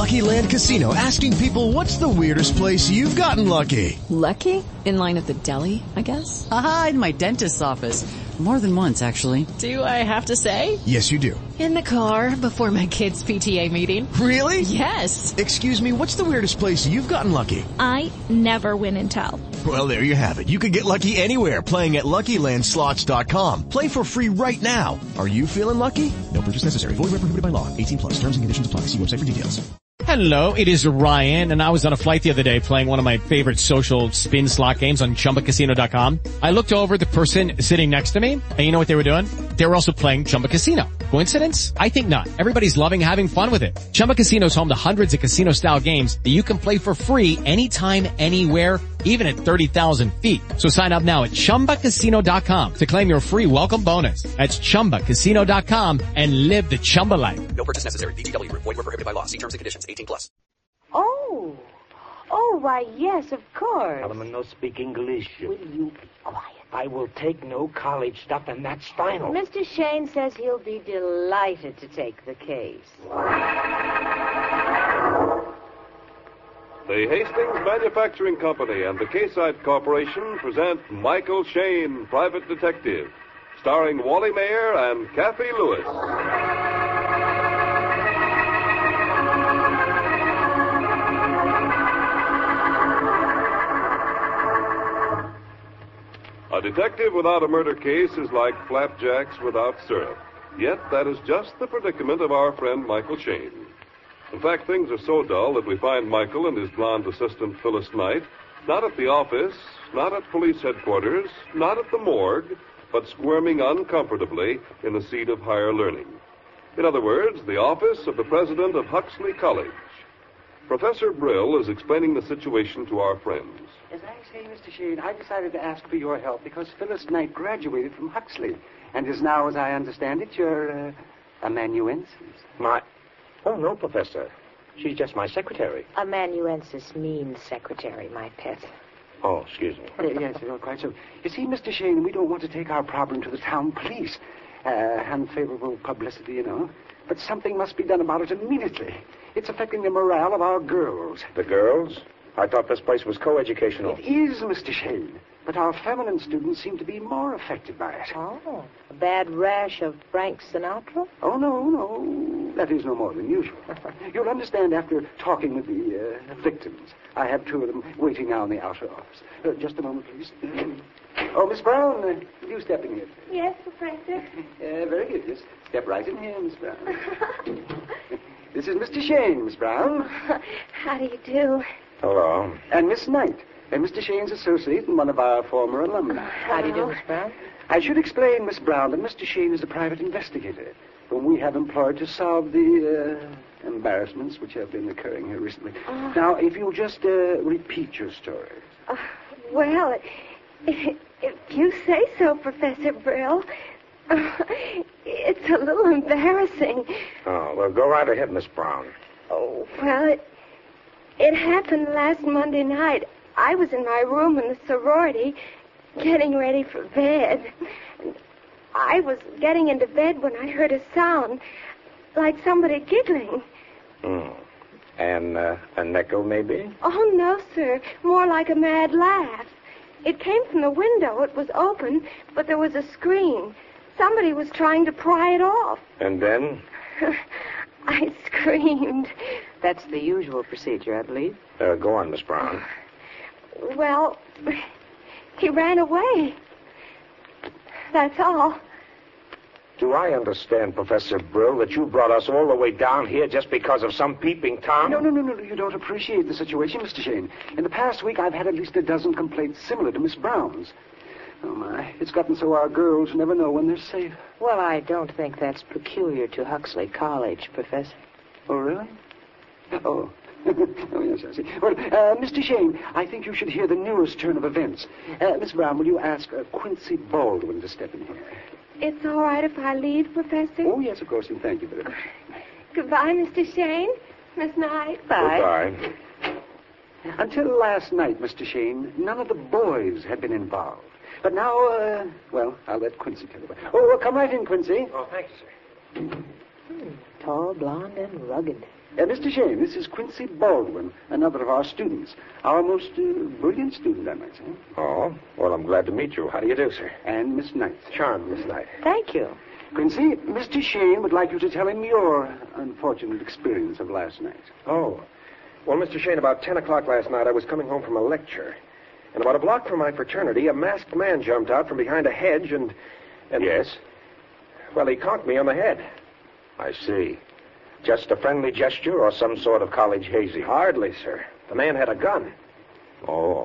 Lucky Land Casino, asking people, what's the weirdest place you've gotten lucky? Lucky? In line at the deli, I guess? Aha, in my dentist's office. More than once, actually. Do I have to say? Yes, you do. In the car before my kids' PTA meeting. Really? Yes. Excuse me, what's the weirdest place you've gotten lucky? I never win and tell. Well, there you have it. You can get lucky anywhere, playing at LuckyLandSlots.com. Play for free right now. Are you feeling lucky? No purchase necessary. Void where prohibited by law. 18+. Terms and conditions apply. See website for details. Hello, it is Ryan, and I was on a flight the other day playing one of my favorite social spin slot games on ChumbaCasino.com. I looked over at the person sitting next to me, and you know what they were doing? They were also playing Chumba Casino. Coincidence? I think not. Everybody's loving having fun with it. Chumba Casino is home to hundreds of casino-style games that you can play for free anytime, anywhere, even at 30,000 feet. So sign up now at ChumbaCasino.com to claim your free welcome bonus. That's ChumbaCasino.com and live the Chumba life. No purchase necessary. VGW. Void where prohibited by law. See terms and conditions. 18+. Oh, why, yes, of course. Solomon, no speak English. Will you be quiet? I will take no college stuff, and that's final. Mr. Shane says he'll be delighted to take the case. The Hastings Manufacturing Company and the K-Site Corporation present Michael Shane, Private Detective, starring Wally Mayer and Kathy Lewis. A detective without a murder case is like flapjacks without syrup. Yet that is just the predicament of our friend Michael Shane. In fact, things are so dull that we find Michael and his blonde assistant Phyllis Knight not at the office, not at police headquarters, not at the morgue, but squirming uncomfortably in the seat of higher learning. In other words, the office of the president of Huxley College. Professor Brill is explaining the situation to our friends. As I say, Mr. Shane, I decided to ask for your help because Phyllis Knight graduated from Huxley and is now, as I understand it, your amanuensis. Oh, no, Professor. She's just my secretary. Amanuensis means secretary, my pet. Oh, excuse me. Yes, quite so. You see, Mr. Shane, we don't want to take our problem to the town police. Unfavorable publicity, you know. But something must be done about it immediately. It's affecting the morale of our girls. The girls? I thought this place was co-educational. It is, Mr. Shane. But our feminine students seem to be more affected by it. Oh, a bad rash of Frank Sinatra? Oh, no. That is no more than usual. You'll understand after talking with the victims. I have two of them waiting now in the outer office. Just a moment, please. Oh, Miss Brown, you step in here. Yes, Professor. Very good. Just step right in here, Miss Brown. This is Mr. Shane, Miss Brown. How do you do? Hello. And Miss Knight, Mr. Shane's associate and one of our former alumni. How do you do, Miss Brown? I should explain, Miss Brown, that Mr. Shane is a private investigator whom we have employed to solve the embarrassments which have been occurring here recently. Now, if you'll just repeat your story. Well, if you say so, Professor Brill. It's a little embarrassing. Oh, well, go right ahead, Miss Brown. Oh, well, it happened last Monday night. I was in my room in the sorority getting ready for bed. And I was getting into bed when I heard a sound like somebody giggling. And an echo, maybe? Oh, no, sir. More like a mad laugh. It came from the window. It was open, but there was a screen. Somebody was trying to pry it off. And then? I screamed. That's the usual procedure, I believe. Go on, Miss Brown. Well, he ran away. That's all. Do I understand, Professor Brill, that you brought us all the way down here just because of some peeping Tom? No. You don't appreciate the situation, Mr. Shane. In the past week, I've had at least a dozen complaints similar to Miss Brown's. Oh, my. It's gotten so our girls never know when they're safe. Well, I don't think that's peculiar to Huxley College, Professor. Oh, really? Oh. Oh, yes, I see. Well, Mr. Shane, I think you should hear the newest turn of events. Miss Brown, will you ask Quincy Baldwin to step in here? It's all right if I leave, Professor? Oh, yes, of course, and thank you very much. Goodbye, Mr. Shane. Miss Knight. Bye. Goodbye. Until last night, Mr. Shane, none of the boys had been involved. But now, well, I'll let Quincy tell you about it. Oh, well, come right in, Quincy. Oh, thank you, sir. Tall, blonde, and rugged. Mr. Shane, this is Quincy Baldwin, another of our students. Our most brilliant student, I might say. Oh, well, I'm glad to meet you. How do you do, sir? And Miss Knight. Charmed, Miss Knight. Thank you. Quincy, Mr. Shane would like you to tell him your unfortunate experience of last night. Oh. Well, Mr. Shane, about 10 o'clock last night, I was coming home from a lecture. And about a block from my fraternity, a masked man jumped out from behind a hedge and... Yes? Well, he conked me on the head. I see. Just a friendly gesture or some sort of college hazy? Hardly, sir. The man had a gun. Oh.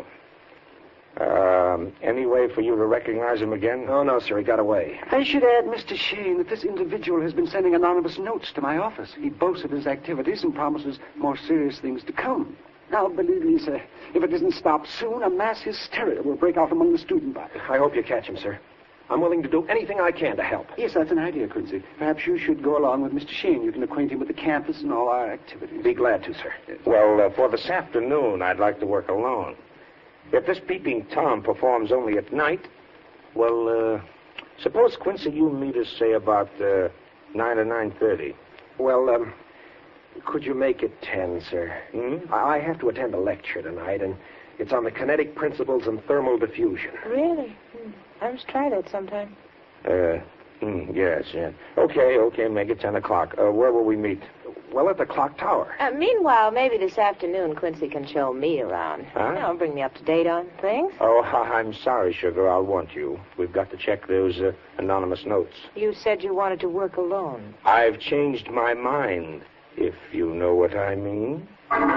Any way for you to recognize him again? Oh, no, sir. He got away. I should add, Mr. Shane, that this individual has been sending anonymous notes to my office. He boasts of his activities and promises more serious things to come. Now, believe me, sir, if it isn't stopped soon, a mass hysteria will break out among the student body. I hope you catch him, sir. I'm willing to do anything I can to help. Yes, that's an idea, Quincy. Perhaps you should go along with Mr. Shane. You can acquaint him with the campus and all our activities. Be glad to, sir. Yes. Well, for this afternoon, I'd like to work alone. If this peeping Tom performs only at night, well, suppose, Quincy, you meet us, say, about 9 or 9:30. Well, could you make it 10, sir? Hmm? I have to attend a lecture tonight, and it's on the kinetic principles and thermal diffusion. Really? I must try that sometime. Yes. Okay, make it 10 o'clock. Where will we meet? Well, at the clock tower. Meanwhile, maybe this afternoon Quincy can show me around. Huh? Bring me up to date on things. Oh, I'm sorry, sugar. I'll want you. We've got to check those anonymous notes. You said you wanted to work alone. I've changed my mind, if you know what I mean.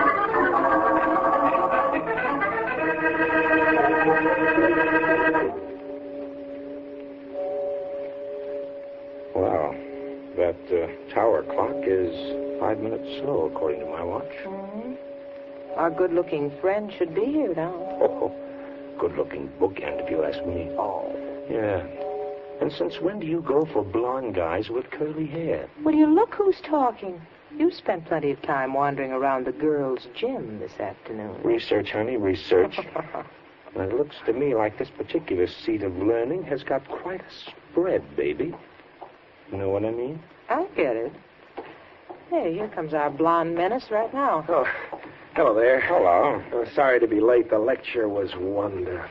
Well, that tower clock is 5 minutes slow, according to my watch. Mm-hmm. Our good-looking friend should be here now. Oh, good-looking bookend, if you ask me. Oh. Yeah. And since when do you go for blonde guys with curly hair? Will you look who's talking? You spent plenty of time wandering around the girls' gym this afternoon. Research, honey, research. And it looks to me like this particular seat of learning has got quite a spread, baby. You know what I mean? I get it. Hey, here comes our blonde menace right now. Oh, hello there. Hello. Sorry to be late. The lecture was wonderful.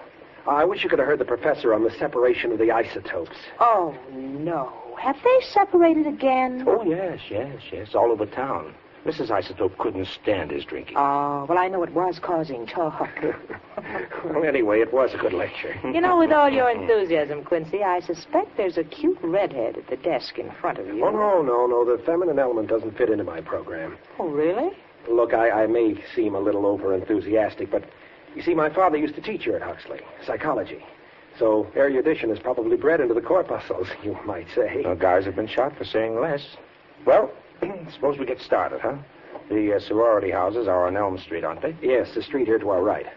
I wish you could have heard the professor on the separation of the isotopes. Oh, no. Have they separated again? Oh, yes. All over town. Mrs. Isotope couldn't stand his drinking. Oh, well, I know it was causing talk. Well, anyway, it was a good lecture. You know, with all your enthusiasm, Quincy, I suspect there's a cute redhead at the desk in front of you. Oh, no. The feminine element doesn't fit into my program. Oh, really? Look, I may seem a little over-enthusiastic, but you see, my father used to teach here at Huxley, psychology. So erudition is probably bred into the corpuscles, you might say. Well, guys have been shot for saying less. Well, suppose we get started, huh? The sorority houses are on Elm Street, aren't they? Yes, the street here to our right.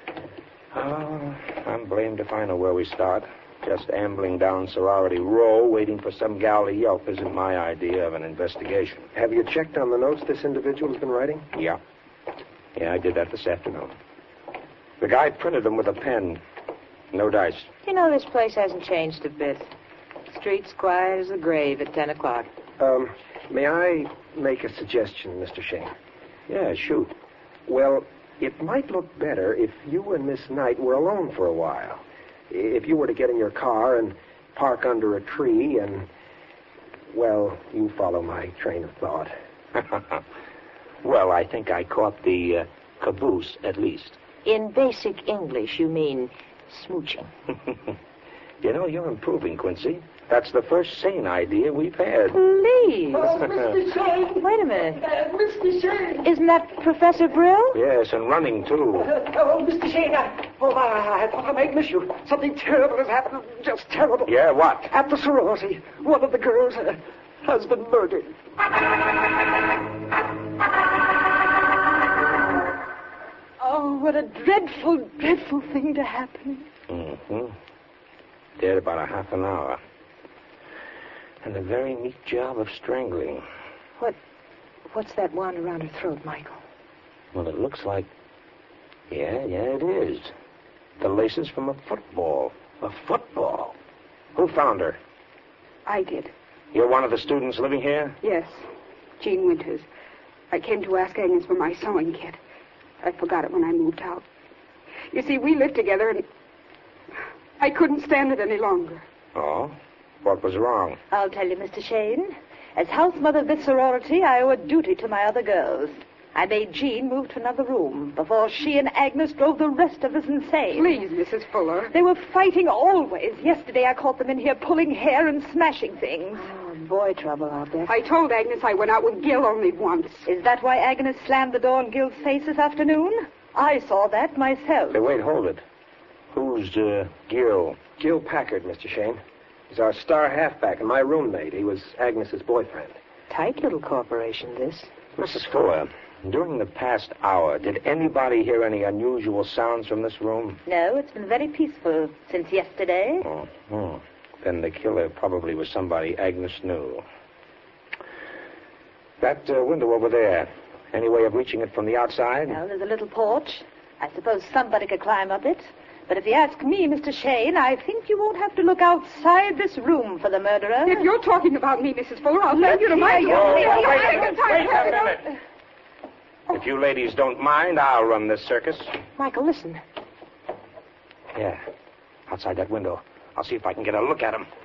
Oh, I'm blamed if I know where we start. Just ambling down Sorority Row, waiting for some gal to yelp isn't my idea of an investigation. Have you checked on the notes this individual's been writing? Yeah, I did that this afternoon. The guy printed them with a pen. No dice. You know, this place hasn't changed a bit. Street's quiet as a grave at 10 o'clock. May I make a suggestion, Mr. Shane? Yeah, shoot. Well, it might look better if you and Miss Knight were alone for a while. If you were to get in your car and park under a tree and, well, you follow my train of thought. Well, I think I caught the caboose, at least. In basic English, you mean smooching. You know, you're improving, Quincy. That's the first sane idea we've had. Please. Oh, Mr. Shane. Wait a minute. Mr. Shane. Isn't that Professor Brill? Yes, and running, too. Mr. Shane, I thought I might miss you. Something terrible has happened. Just terrible. Yeah, what? At the sorority. One of the girls has been murdered. Oh, what a dreadful, dreadful thing to happen. Mm-hmm. Dead about a half an hour. And a very neat job of strangling. What's that wound around her throat, Michael? Well, it looks like... Yeah, it is. The laces from a football. A football? Who found her? I did. You're one of the students living here? Yes. Jean Winters. I came to ask Agnes for my sewing kit. I forgot it when I moved out. You see, we lived together, and I couldn't stand it any longer. Oh? What was wrong? I'll tell you, Mr. Shane. As house mother of this sorority, I owe a duty to my other girls. I made Jean move to another room before she and Agnes drove the rest of us insane. Please, Mrs. Fuller. They were fighting always. Yesterday I caught them in here pulling hair and smashing things. Oh, boy trouble out there. I told Agnes I went out with Gil only once. Is that why Agnes slammed the door in Gil's face this afternoon? I saw that myself. Hey, wait, hold it. Who's, Gil? Gil Packard, Mr. Shane. He's our star halfback and my roommate. He was Agnes's boyfriend. Tight little corporation, this. Mrs. Fuller, during the past hour, did anybody hear any unusual sounds from this room? No, it's been very peaceful since yesterday. Oh. Then the killer probably was somebody Agnes knew. That window over there, any way of reaching it from the outside? Well, there's a little porch. I suppose somebody could climb up it. But if you ask me, Mr. Shane, I think you won't have to look outside this room for the murderer. If you're talking about me, Mrs. Fuller, I'll send you to my... Wait a minute. If you ladies don't mind, I'll run this circus. Michael, listen. Yeah, outside that window. I'll see if I can get a look at him.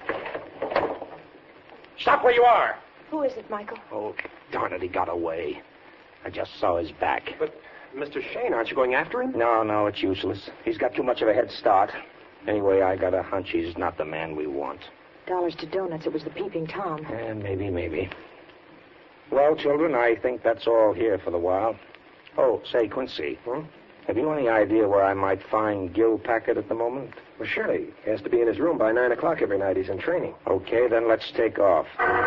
Stop where you are. Who is it, Michael? Oh, darn it, he got away. I just saw his back. But, Mr. Shane, aren't you going after him? No, it's useless. He's got too much of a head start. Anyway, I got a hunch he's not the man we want. Dollars to donuts. It was the Peeping Tom. Maybe. Well, children, I think that's all here for the while. Oh, say, Quincy. Have you any idea where I might find Gil Packard at the moment? Well, surely. He has to be in his room by 9 o'clock every night. He's in training. Okay, then let's take off.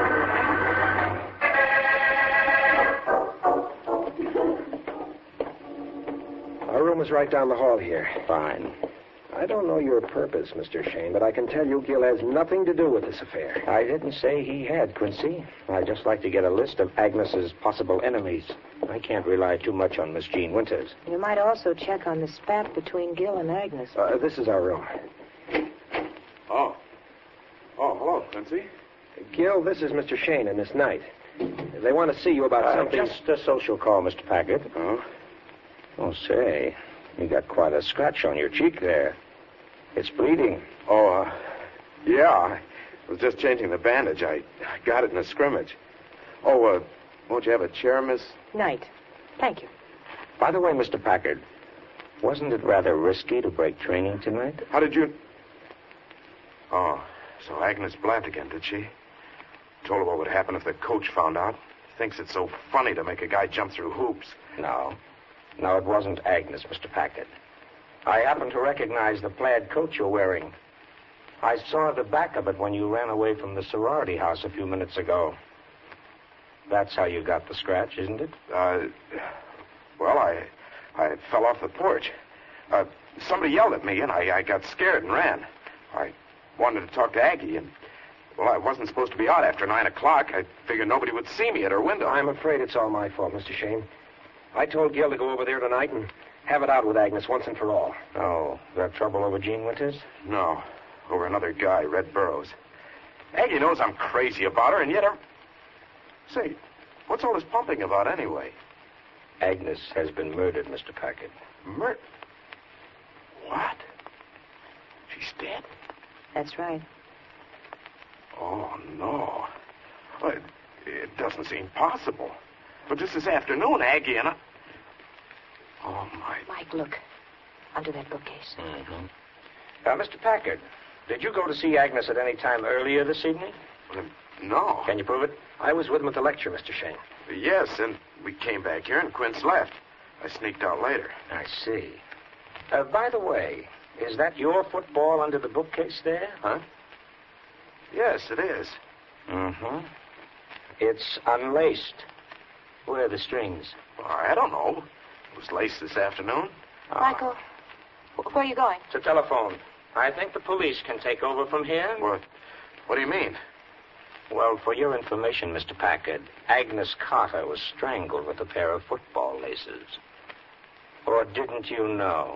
Our room is right down the hall here. Fine. I don't know your purpose, Mr. Shane, but I can tell you Gil has nothing to do with this affair. I didn't say he had, Quincy. I'd just like to get a list of Agnes's possible enemies. I can't rely too much on Miss Jean Winters. You might also check on the spat between Gil and Agnes. This is our room. Oh, hello, Quincy. Gil, this is Mr. Shane and Miss Knight. They want to see you about something... Just a social call, Mr. Packard. Oh, say, you got quite a scratch on your cheek there. It's bleeding. Oh, yeah. I was just changing the bandage. I got it in a scrimmage. Oh, won't you have a chair, Miss? Knight. Thank you. By the way, Mr. Packard, wasn't it rather risky to break training tonight? How did you... Oh, so Agnes blabbed again, did she? Told her what would happen if the coach found out. Thinks it's so funny to make a guy jump through hoops. No, it wasn't Agnes, Mr. Packard. I happen to recognize the plaid coat you're wearing. I saw the back of it when you ran away from the sorority house a few minutes ago. That's how you got the scratch, isn't it? Well, I fell off the porch. Somebody yelled at me, and I got scared and ran. I wanted to talk to Aggie, and, well, I wasn't supposed to be out after 9 o'clock. I figured nobody would see me at her window. I'm afraid it's all my fault, Mr. Shane. I told Gil to go over there tonight and have it out with Agnes once and for all. Oh, that trouble over Jean Winters? No, over another guy, Red Burroughs. Aggie knows I'm crazy about her, and yet Say, what's all this pumping about anyway? Agnes has been murdered, Mr. Packard. What? She's dead? That's right. Oh, no. Well, it doesn't seem possible. But just this afternoon, Aggie and I... Oh, my... Mike, look. Under that bookcase. Mr. Packard, did you go to see Agnes at any time earlier this evening? No. Can you prove it? I was with him at the lecture, Mr. Shane. Yes, and we came back here and Quince left. I sneaked out later. I see. By the way, is that your football under the bookcase there? Huh? Yes, it is. It's unlaced. Where are the strings? Well, I don't know. It was laced this afternoon. Michael, where are you going? It's a telephone. I think the police can take over from here. What do you mean? Well, for your information, Mr. Packard, Agnes Carter was strangled with a pair of football laces. Or didn't you know?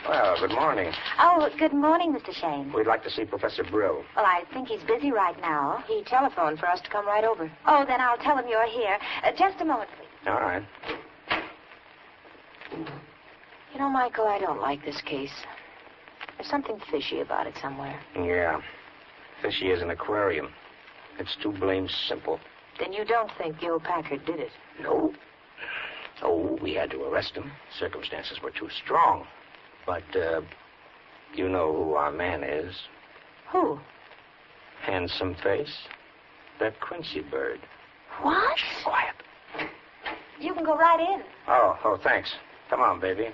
Well, good morning. Oh, good morning, Mr. Shane. We'd like to see Professor Brill. Well, I think he's busy right now. He telephoned for us to come right over. Oh, then I'll tell him you're here. Just a moment, please. All right. You know, Michael, I don't like this case. There's something fishy about it somewhere. Yeah. Fishy as an aquarium. It's too blamed simple. Then you don't think Gil Packard did it? No. Oh, we had to arrest him. Circumstances were too strong. But, you know who our man is. Who? Handsome face. That Quincy bird. What? Shh, quiet. You can go right in. Oh, thanks. Come on, baby.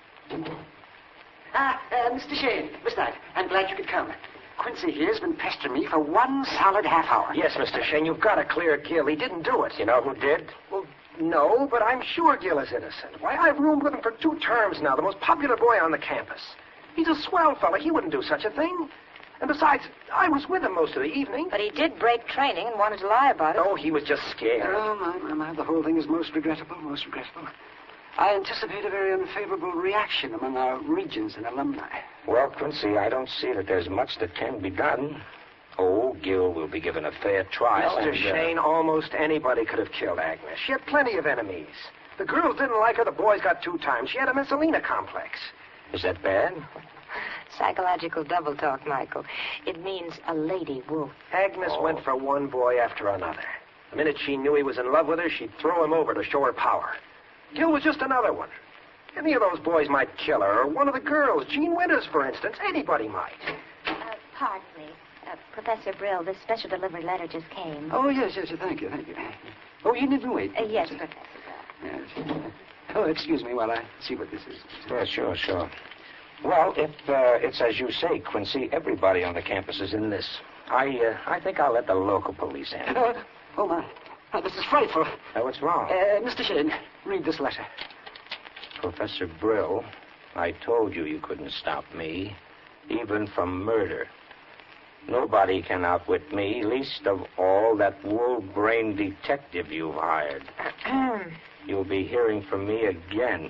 Mr. Shane, Miss Knight, I'm glad you could come. Quincy here's been pestering me for one solid half hour. Yes, Mr. Shane, you've got to clear Gil. He didn't do it. You know who did? Well, no, but I'm sure Gil is innocent. Why, I've roomed with him for 2 terms now, the most popular boy on the campus. He's a swell fella. He wouldn't do such a thing. And besides, I was with him most of the evening. But he did break training and wanted to lie about it. Oh, he was just scared. Oh, my, the whole thing is most regrettable, most regrettable. I anticipate a very unfavorable reaction among our regents and alumni. Well, Quincy, I don't see that there's much that can be done. Oh, Gil will be given a fair trial. Mr. Shane, almost anybody could have killed Agnes. She had plenty of enemies. The girls didn't like her. The boys got 2 times. She had a Messalina complex. Is that bad? Psychological double talk, Michael. It means a lady wolf. Agnes went for one boy after another. The minute she knew he was in love with her, she'd throw him over to show her power. Gil was just another one. Any of those boys might kill her, or one of the girls. Jean Winters, for instance. Anybody might. Pardon me. Professor Brill, this special delivery letter just came. Oh, yes, thank you. Oh, you needn't wait. Yes, Professor Brill. Yes. Oh, excuse me while I see what this is. Yeah, sure. Well, if it's as you say, Quincy, everybody on the campus is in this. I think I'll let the local police handle it. Oh, my. This is frightful. What's wrong? Mr. Shane, read this letter. Professor Brill, I told you couldn't stop me, even from murder. Nobody can outwit me, least of all that wolf-brained detective you've hired. You'll be hearing from me again.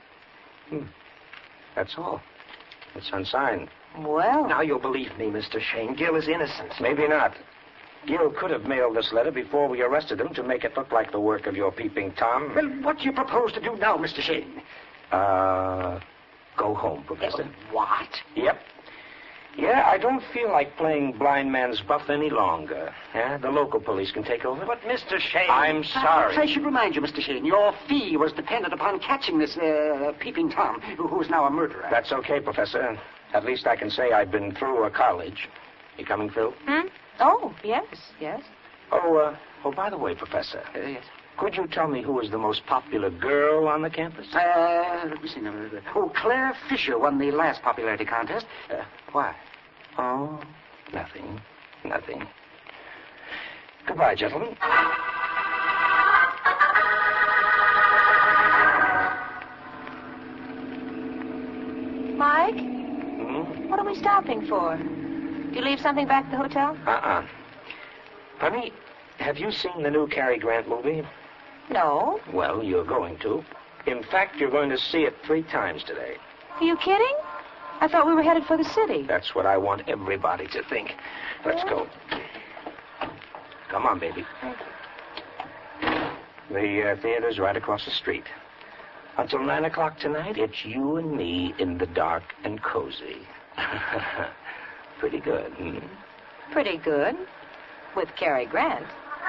That's all. It's unsigned. Well... Now you'll believe me, Mr. Shane. Gil is innocent. Maybe not. Gil could have mailed this letter before we arrested him to make it look like the work of your peeping Tom. Well, what do you propose to do now, Mr. Shane? Go home, Professor. What? Yep. Yeah, I don't feel like playing blind man's buff any longer. Yeah, the local police can take over. But, Mr. Shane... I'm sorry. I should remind you, Mr. Shane, your fee was dependent upon catching this, peeping Tom, who is now a murderer. That's okay, Professor. At least I can say I've been through a college. You coming, Phil? Oh, yes. Oh, by the way, Professor. Yes. Could you tell me who is the most popular girl on the campus? Let me see now. Claire Fisher won the last popularity contest. Why? Oh, nothing. Goodbye, gentlemen. Mike? What are we stopping for? You leave something back at the hotel? Honey, have you seen the new Cary Grant movie? No. Well, you're going to. In fact, you're going to see it 3 times today. Are you kidding? I thought we were headed for the city. That's what I want everybody to think. Let's go. Come on, baby. The theater's right across the street. Until 9 o'clock tonight, it's you and me in the dark and cozy. Pretty good, Pretty good. With Cary Grant.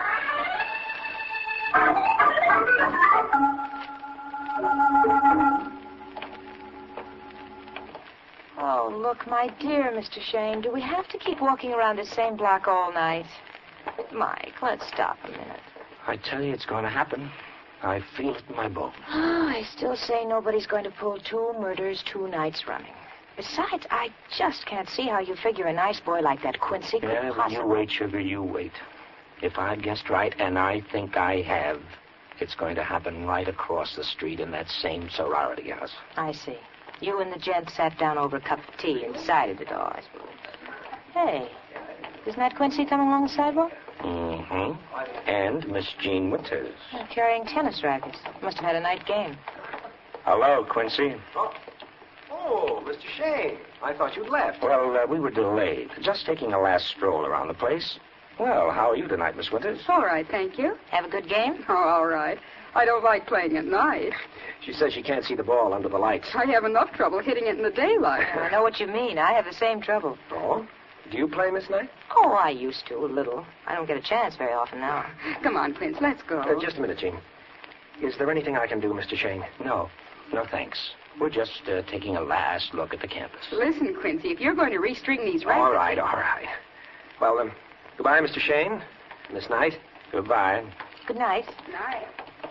Oh, look, my dear Mr. Shane, do we have to keep walking around the same block all night? Mike, let's stop a minute. I tell you, it's going to happen. I feel it in my bones. Oh, I still say nobody's going to pull 2 murders 2 nights running. Besides, I just can't see how you figure a nice boy like that Quincy could possibly... You wait, sugar, you wait. If I've guessed right, and I think I have, it's going to happen right across the street in that same sorority house. I see. You and the gent sat down over a cup of tea inside of the door, I suppose. Hey, isn't that Quincy coming along the sidewalk? And Miss Jean Winters. Carrying tennis rackets. Must have had a night game. Hello, Quincy. Oh, Mr. Shane. I thought you'd left. Well, we were delayed. Just taking a last stroll around the place. Well, how are you tonight, Miss Winters? All right, thank you. Have a good game? Oh, all right. I don't like playing at night. She says she can't see the ball under the lights. I have enough trouble hitting it in the daylight. I know what you mean. I have the same trouble. Oh? Do you play, Miss Knight? Oh, I used to, a little. I don't get a chance very often now. Come on, Quince, let's go. Just a minute, Jean. Is there anything I can do, Mr. Shane? No, thanks. We're just taking a last look at the campus. Listen, Quincy, if you're going to restring these rackets... All right. Well, goodbye, Mr. Shane. Miss Knight. Goodbye. Good night. Night.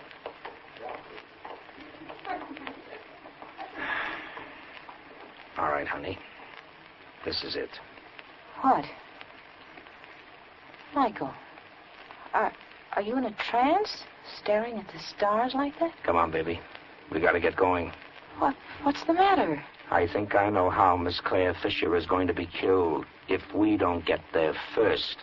All right, honey. This is it. What? Michael, are you in a trance? Staring at the stars like that? Come on, baby. We got to get going. What's the matter? I think I know how Miss Claire Fisher is going to be killed if we don't get there first.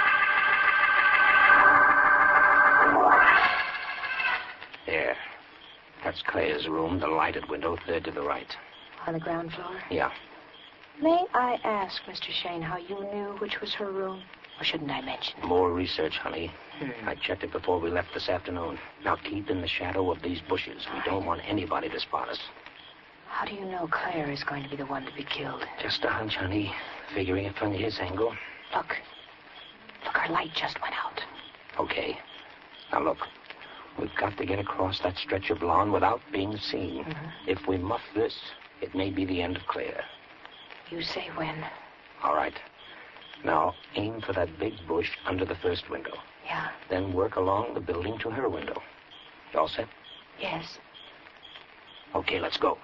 There. That's Claire's room, the lighted window, third to the right. On the ground floor? Yeah. May I ask, Mr. Shane, how you knew which was her room? Or shouldn't I mention? More research, honey. I checked it before we left this afternoon. Now keep in the shadow of these bushes. We don't want anybody to spot us. How do you know Claire is going to be the one to be killed? Just a hunch, honey. Figuring it from his angle. Look, our light just went out. Okay. Now look. We've got to get across that stretch of lawn without being seen. If we muff this, it may be the end of Claire. You say when? All right. Now, aim for that big bush under the first window. Yeah. Then work along the building to her window. You all set? Yes. Okay, let's go.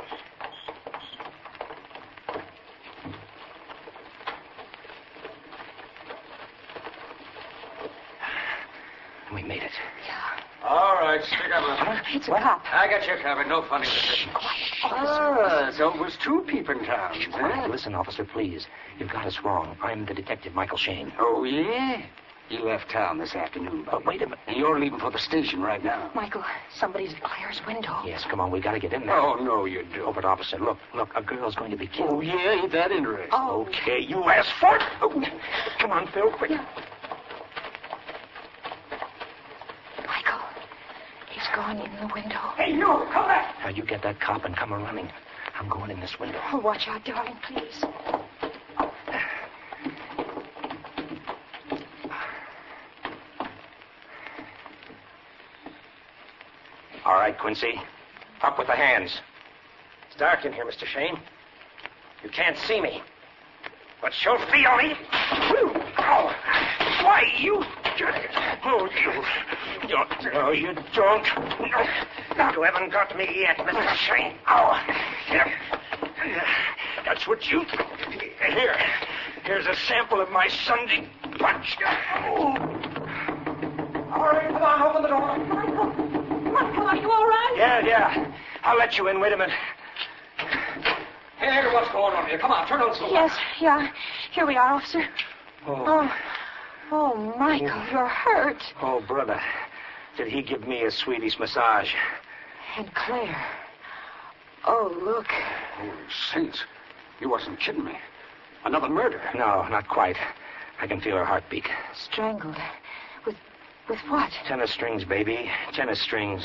We made it. Yeah. All right, stick up. It's a cop. I got you covered. No funny business. So it was two peeping toms, huh? Listen, officer, please. You've got us wrong. I'm the detective, Michael Shane. Oh, yeah? You left town this afternoon, But wait a minute. You're leaving for the station right now. Michael, somebody's at Claire's window. Yes, come on. We got to get in there. Oh, no, you don't. Oh, but officer, look. A girl's going to be killed. Oh, yeah? Ain't that interesting? Oh. Okay, you asked for it. Oh, come on, Phil, quick. Yeah. Michael, he's gone in the window. Hey, you, come back. Now, you get that cop and come running. I'm going in this window. Oh, watch out, darling, please. All right, Quincy. Up with the hands. It's dark in here, Mr. Shane. You can't see me. But she'll feel me. Oh, why, you... Oh, you... No, you don't. No, you haven't got me yet, Mr. Shane. Oh, here. That's what you... Here. Here's a sample of my Sunday punch. Oh. All right, come on, open the door. Michael, are you all right? Yeah. I'll let you in. Wait a minute. Hey, what's going on here? Come on, turn on the Yes, yeah. Here we are, officer. Oh, Michael, you're hurt. Oh, brother. Did he give me a Swedish massage? And Claire. Oh, look. Oh, saints. You wasn't kidding me. Another murder. No, not quite. I can feel her heartbeat. Strangled. With what? Tennis strings, baby. Tennis strings.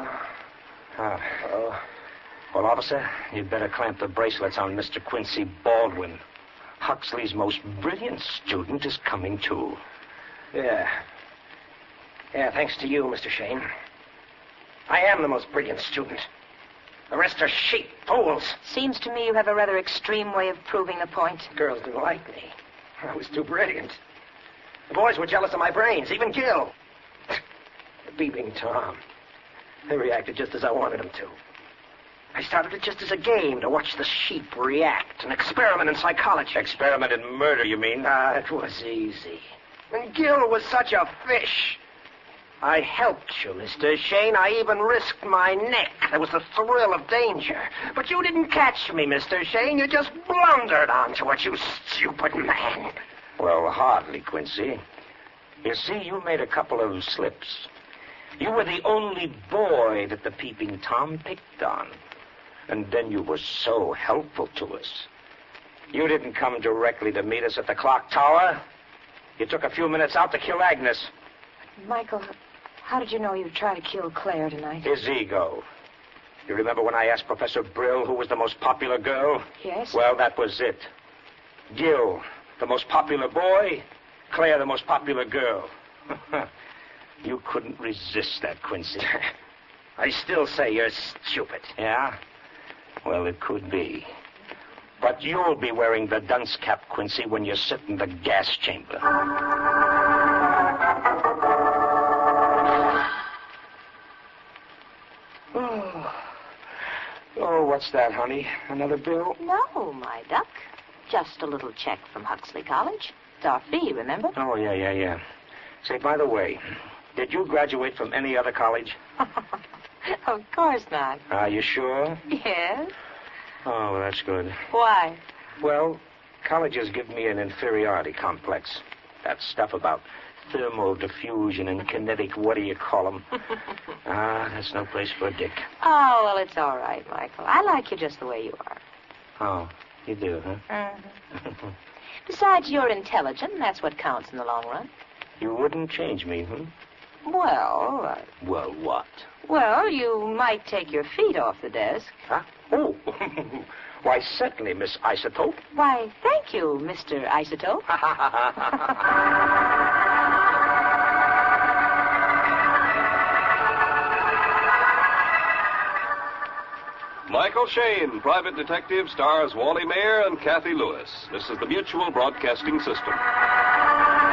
Well, officer, you'd better clamp the bracelets on Mr. Quincy Baldwin. Huxley's most brilliant student is coming too. Yeah, thanks to you, Mr. Shane. I am the most brilliant student. The rest are sheep, fools. Seems to me you have a rather extreme way of proving the point. Girls didn't like me. I was too brilliant. The boys were jealous of my brains, even Gil. The Peeping Tom. They reacted just as I wanted them to. I started it just as a game to watch the sheep react, an experiment in psychology. Experiment in murder, you mean? It was easy. And Gil was such a fish. I helped you, Mr. Shane. I even risked my neck. There was the thrill of danger. But you didn't catch me, Mr. Shane. You just blundered onto it, you stupid man. Well, hardly, Quincy. You see, you made a couple of slips. You were the only boy that the Peeping Tom picked on. And then you were so helpful to us. You didn't come directly to meet us at the clock tower. You took a few minutes out to kill Agnes. Michael, how did you know you'd try to kill Claire tonight? His ego. You remember when I asked Professor Brill who was the most popular girl? Yes. Well, that was it. Gil, the most popular boy. Claire, the most popular girl. You couldn't resist that, Quincy. I still say you're stupid. Yeah? Well, it could be. But you'll be wearing the dunce cap, Quincy, when you sit in the gas chamber. Oh, what's that, honey? Another bill? No, my duck. Just a little check from Huxley College. It's our fee, remember? Oh, yeah. Say, by the way, did you graduate from any other college? Of course not. Are you sure? Yes. Oh, well, that's good. Why? Well, colleges give me an inferiority complex. That stuff about thermal diffusion and kinetic what-do-you-call-them. That's no place for a dick. Oh, well, it's all right, Michael. I like you just the way you are. Oh, you do, huh? Mm-hmm. Besides, you're intelligent, and that's what counts in the long run. You wouldn't change me, huh? Well... Well, what? Well, you might take your feet off the desk. Huh? Oh, why, certainly, Miss Isotope. Why, thank you, Mr. Isotope. Michael Shayne, Private Detective, stars Wally Mayer and Kathy Lewis. This is the Mutual Broadcasting System.